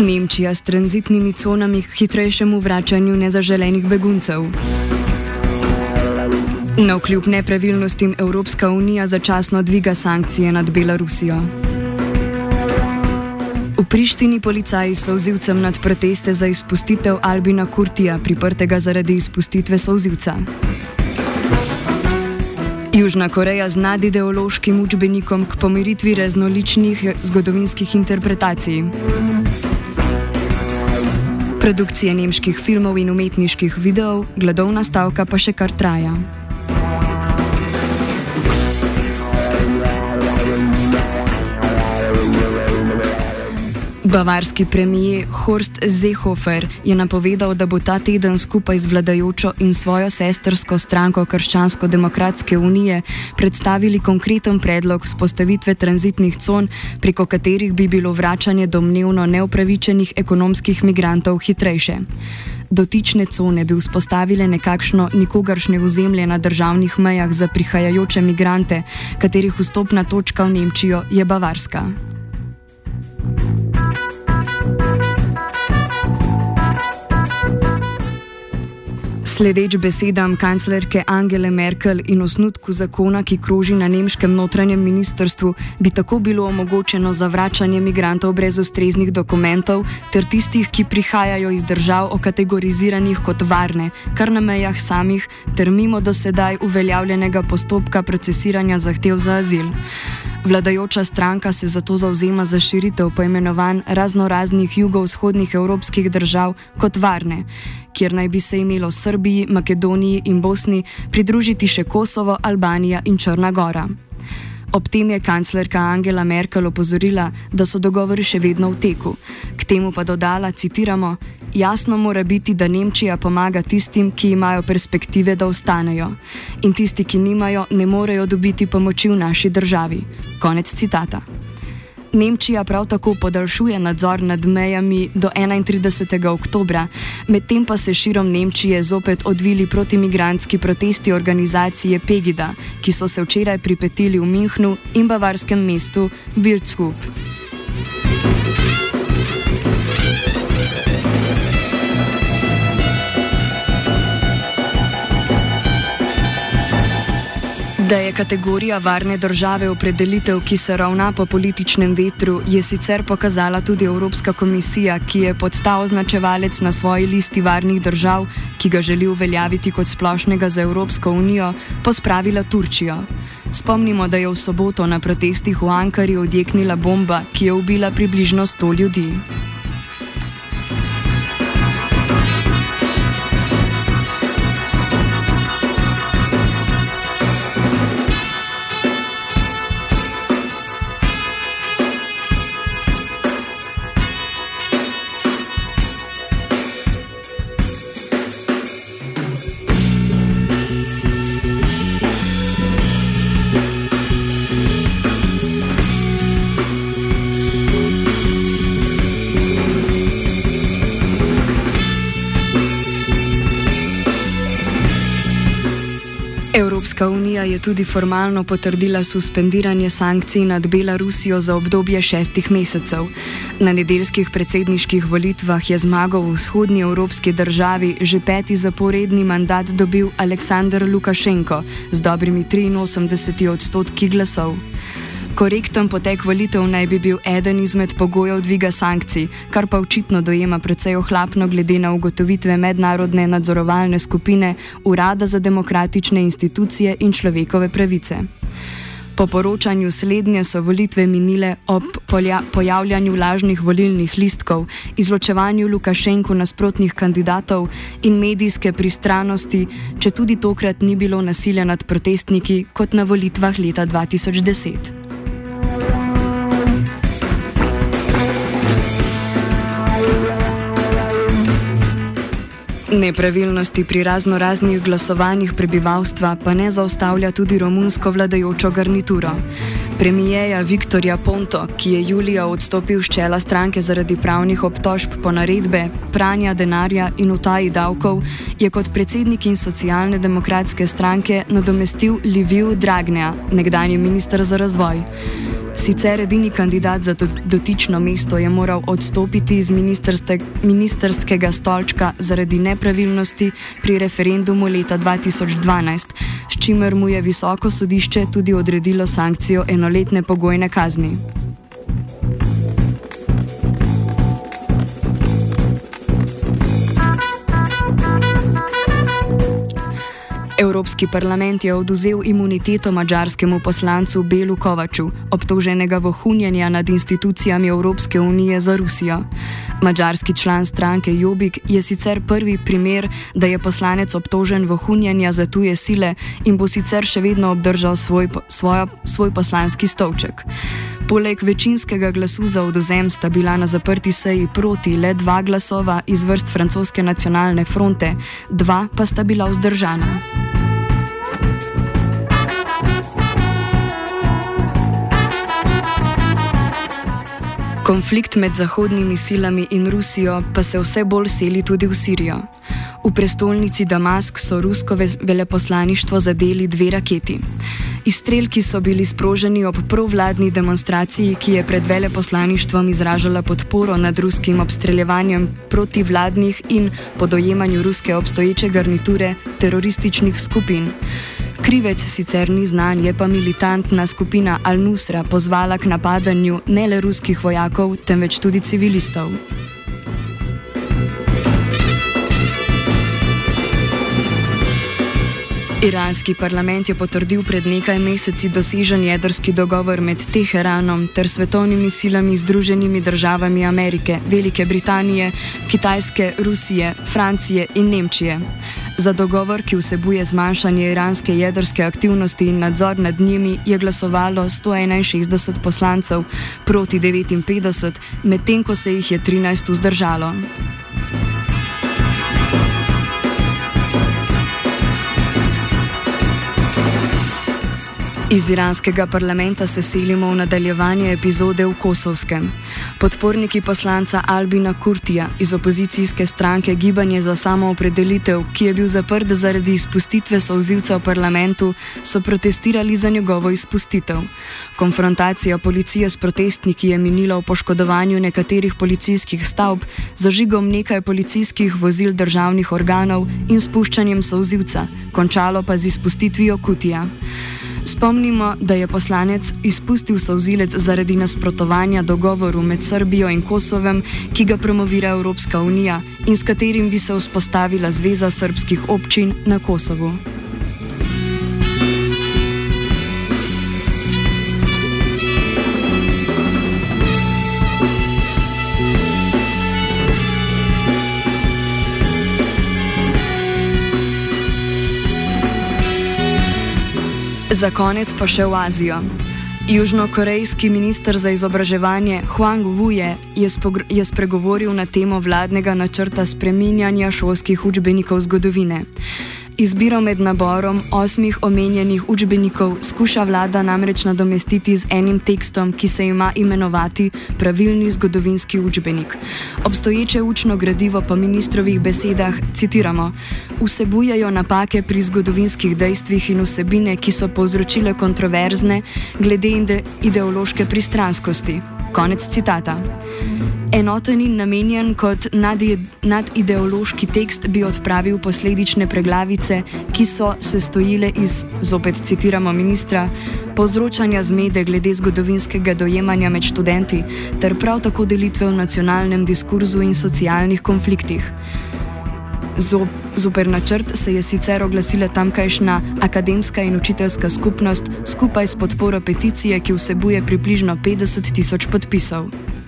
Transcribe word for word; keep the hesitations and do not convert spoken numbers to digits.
Nemčija s tranzitnimi conami k hitrejšemu vračanju nezaželenih beguncev. Navkljub nepravilnostim Evropska unija začasno dviga sankcije nad Belorusijo. V Prištini policaji s solzivcem nad proteste za izpustitev Albina Kurtija, priprtega zaradi izpustitve solzivca. Južna Koreja z nadideološkim učbenikom k pomiritvi raznoličnih zgodovinskih interpretacij. Produkcije nemških filmov in umetniških videov, gladovna stavka pa še kar traja. Bavarski premijer Horst Seehofer je napovedal, da bo ta teden skupaj z vladajočo in svojo sestrsko stranko Krščansko-demokratske unije predstavili konkreten predlog vzpostavitve tranzitnih con, preko katerih bi bilo vračanje domnevno neupravičenih ekonomskih migrantov hitrejše. Dotične cone bi vzpostavile nekakšno nikogaršnje ozemlje na državnih mejah za prihajajoče migrante, katerih vstopna točka v Nemčijo je Bavarska. Sledeč besedam kanclerke Angele Merkel in osnutku zakona, ki kroži na nemškem notranjem ministrstvu, bi tako bilo omogočeno zavračanje migrantov brez ustreznih dokumentov ter tistih, ki prihajajo iz držav okategoriziranih kot varne, kar na mejah samih ter mimo do sedaj uveljavljenega postopka procesiranja zahtev za azil. Vladajoča stranka se zato zavzema za širitev poimenovanj raznoraznih jugovzhodnih evropskih držav kot varne, kjer naj bi se imelo Srbiji, Makedoniji in Bosni pridružiti še Kosovo, Albanija in Črna Gora. Ob tem je kanclerka Angela Merkel opozorila, da so dogovori še vedno v teku. K temu pa dodala, citiramo, jasno mora biti, da Nemčija pomaga tistim, ki imajo perspektive, da ostanejo. In tisti, ki nimajo, ne morejo dobiti pomoči v naši državi. Konec citata. Nemčija prav tako podaljšuje nadzor nad mejami do enaintridesetega oktobra, medtem pa se širom Nemčije zopet odvili protimigrantski protesti organizacije Pegida, ki so se včeraj pripetili v Münchnu in bavarskem mestu Würzburg. Da je kategorija varne države opredelitev, ki se ravna po političnem vetru, je sicer pokazala tudi Evropska komisija, ki je pod ta označevalec na svoji listi varnih držav, ki ga želi uveljaviti kot splošnega za Evropsko unijo, pospravila Turčijo. Spomnimo, da je v soboto na protestih v Ankari odjeknila bomba, ki je ubila približno sto ljudi. Evropska unija je tudi formalno potrdila suspendiranje sankcij nad Belorusijo za obdobje šestih mesecev. Na nedeljskih predsedniških volitvah je zmago v vzhodni evropski državi že peti zaporedni mandat dobil Aleksandr Lukašenko z dobrimi triinosemdeset odstotki glasov. Korekten potek volitev naj bi bil eden izmed pogojev dviga sankcij, kar pa očitno dojema precej ohlapno glede na ugotovitve mednarodne nadzorovalne skupine Urada za demokratične institucije in človekove pravice. Po poročanju slednje so volitve minile ob pojavljanju lažnih volilnih listkov, izločevanju Lukašenku nasprotnih kandidatov in medijske pristranosti, če tudi tokrat ni bilo nasilja nad protestniki kot na volitvah leta dva tisoč deset. Nepravilnosti pri raznoraznih glasovanjih prebivalstva pa ne zaustavlja tudi romunsko vladajočo garnituro. Premijeja Viktorja Ponto, ki je julija odstopil s čela stranke zaradi pravnih obtožb ponaredbe, pranja denarja in utaji davkov, je kot predsednik in socialne demokratske stranke nadomestil Liviu Dragnea, nekdanji minister za razvoj. Sicer edini kandidat za dotično mesto je moral odstopiti iz ministerskega stolčka zaradi nepravilnosti pri referendumu leta dva tisoč dvanajst, s čimer mu je visoko sodišče tudi odredilo sankcijo enoletne pogojne kazni. Evropski parlament je odvzel imuniteto madžarskemu poslancu Belu Kovaču, obtoženega vohunjenja nad institucijami Evropske unije za Rusijo. Madžarski član stranke Jobbik je sicer prvi primer, da je poslanec obtožen vohunjenja za tuje sile in bo sicer še vedno obdržal svoj, svojo, svoj poslanski stolček. Poleg večinskega glasu za odvzem sta bila na zaprti seji proti le dva glasova iz vrst francoske nacionalne fronte, dva pa sta bila vzdržana. Konflikt med zahodnimi silami in Rusijo pa se vse bolj seli tudi v Sirijo. V prestolnici Damask so rusko veleposlaništvo zadeli dve raketi. Izstrelki so bili sproženi ob provladni demonstraciji, ki je pred veleposlaništvom izražala podporo nad ruskim obstreljevanjem protivladnih in po dojemanju ruske obstoječe garniture terorističnih skupin. Krivec sicer ni znan, je pa militantna skupina Al-Nusra pozvala k napadanju ne le ruskih vojakov, temveč tudi civilistov. Iranski parlament je potrdil pred nekaj meseci dosežen jedrski dogovor med Teheranom ter svetovnimi silami Združenimi državami Amerike, Velike Britanije, Kitajske, Rusije, Francije in Nemčije. Za dogovor, ki vsebuje zmanjšanje iranske jedrske aktivnosti in nadzor nad njimi, je glasovalo sto enainšestdeset poslancev proti devetinpetdeset, medtem ko se jih je trinajst vzdržalo. Iz iranskega parlamenta se selimo v nadaljevanje epizode v Kosovskem. Podporniki poslanca Albina Kurtija iz opozicijske stranke Gibanje za samoopredelitev, ki je bil zaprt zaradi izpustitve solzivca v parlamentu, so protestirali za njegovo izpustitev. Konfrontacija policije s protestniki je minila v poškodovanju nekaterih policijskih stavb, zažigom nekaj policijskih vozil državnih organov in spuščanjem solzivca, končalo pa z izpustitvijo Kurtija. Spomnimo, da je poslanec izpustil solzilec zaradi nasprotovanja dogovoru med Srbijo in Kosovem, ki ga promovira Evropska unija in s katerim bi se vzpostavila Zveza srbskih občin na Kosovu. Za konec pa še v Azijo. Južnokorejski minister za izobraževanje Hwang Woo-je je, je spregovoril na temo vladnega načrta spreminjanja šolskih učbenikov zgodovine. Izbiro med naborom osmih omenjenih učbenikov skuša vlada namreč nadomestiti z enim tekstom, ki se ima imenovati pravilni zgodovinski učbenik. Obstoječe učno gradivo po ministrovih besedah, citiramo, vsebujejo napake pri zgodovinskih dejstvih in vsebine, ki so povzročile kontroverzne glede ide ideološke pristranskosti. Konec citata. Enoten in namenjen kot nadideološki tekst bi odpravil posledične preglavice, ki so sestojile iz, zopet citiramo ministra, povzročanja zmede glede zgodovinskega dojemanja med študenti ter prav tako delitve v nacionalnem diskurzu in socialnih konfliktih. Zoper načrt se je sicer oglasila tamkajšnja akademska in učiteljska skupnost skupaj s podporo peticije, ki vsebuje približno petdeset tisoč podpisov.